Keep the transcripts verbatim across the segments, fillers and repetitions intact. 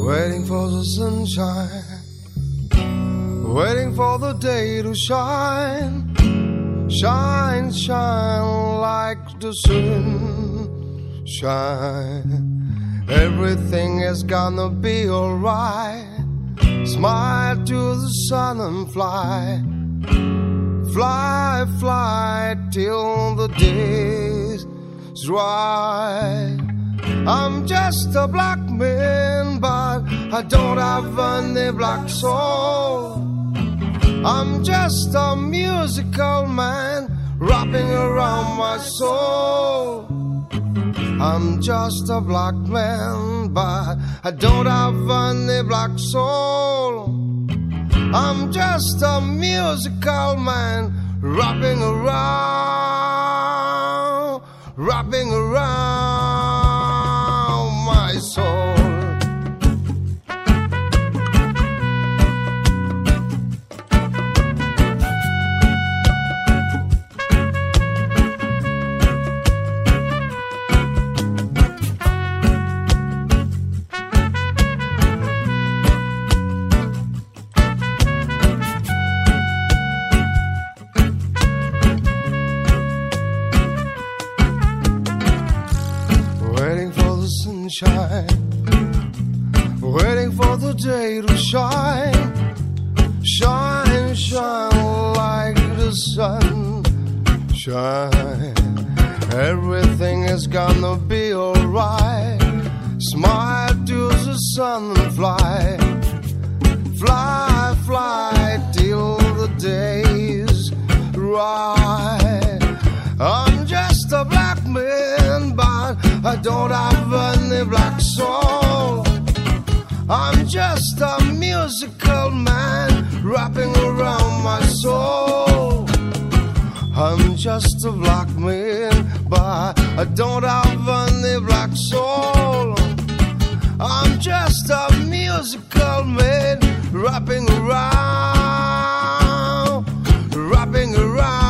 waiting for the sunshine, waiting for the day to shine, shine, shine like the sun, shine. Everything is gonna be alright. Smile to the sun and fly, fly, fly till the day's right. I'm just a black man, but I don't have any black soul. I'm just a musical man wrapping around my soul. I'm just a black man, but I don't have any black soul. I'm just a musical man wrapping around, wrapping around my soul. Waiting for the day to shine, shine, shine like the sun, shine. Everything is gonna be alright. Smile to the sun and fly, fly, fly till the day's right. I'm just a black man, but I don't have any black soul. I'm just a musical man wrapping around my soul. I'm just a black man, but I don't have any black soul. I'm just a musical man wrapping around, wrapping around.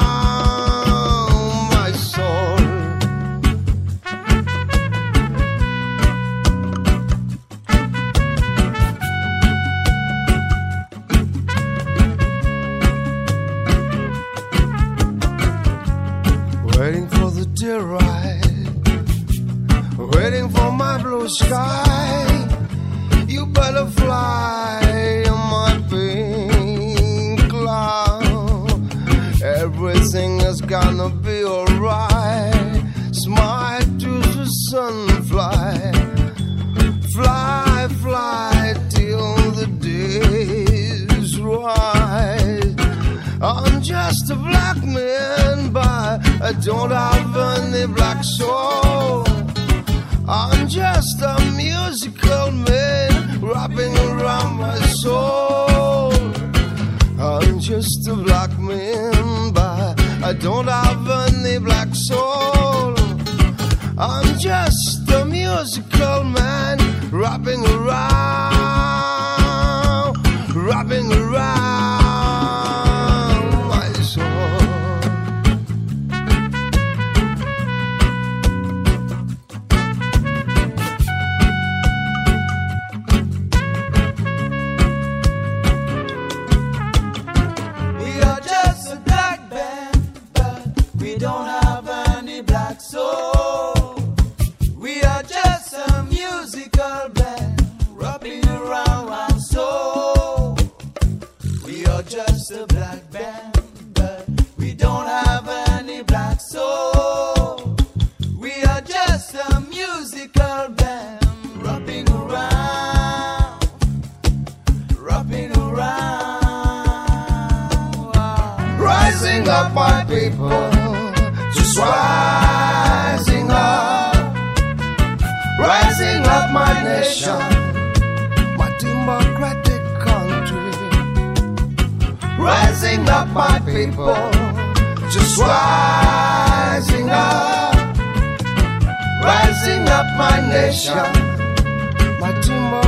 Waiting for the dear ride, waiting for my blue sky. You better fly on my pink cloud. Everything is gonna be alright. Smile to the sun, fly, fly, fly till the day's right. I'm just a black man, but I don't have any black soul. I'm just a musical man wrapping around my soul. I'm just a black man, but I don't have any black soul. I'm just a musical man wrapping around, wrapping around. Just a black band, but we don't have any black soul. We are just a musical band, rocking around, rocking around. Wow. Rising up, my people, just rising up, rising up, my nation, my democratic country. Rising up, my people, just rising up, rising up, my nation, my democratic